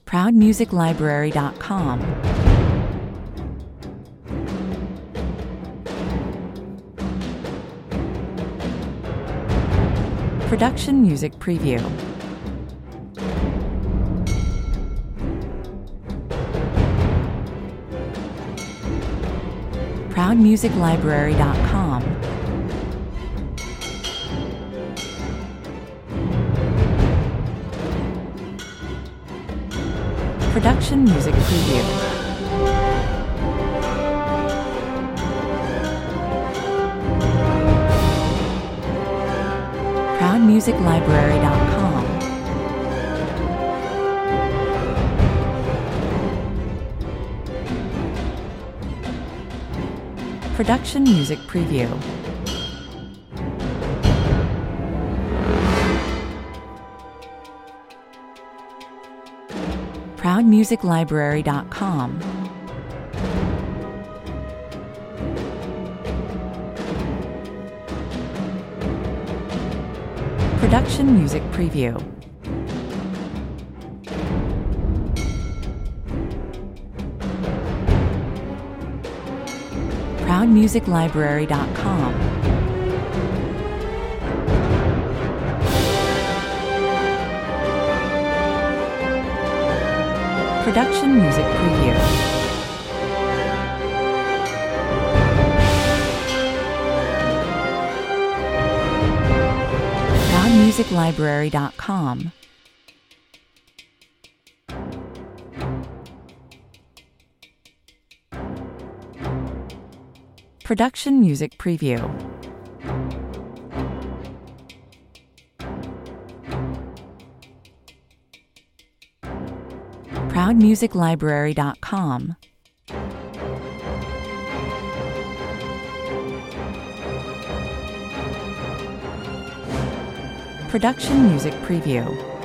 ProudMusicLibrary.com. Production Music Preview. ProudMusicLibrary.com. Production Music Preview. ProudMusicLibrary.com. Production Music Preview. ProudMusicLibrary.com. Production Music Preview. ProudMusicLibrary.com. Production Music Preview. ProudMusicLibrary.com. Production Music Preview. ProudMusicLibrary.com. Production Music Preview.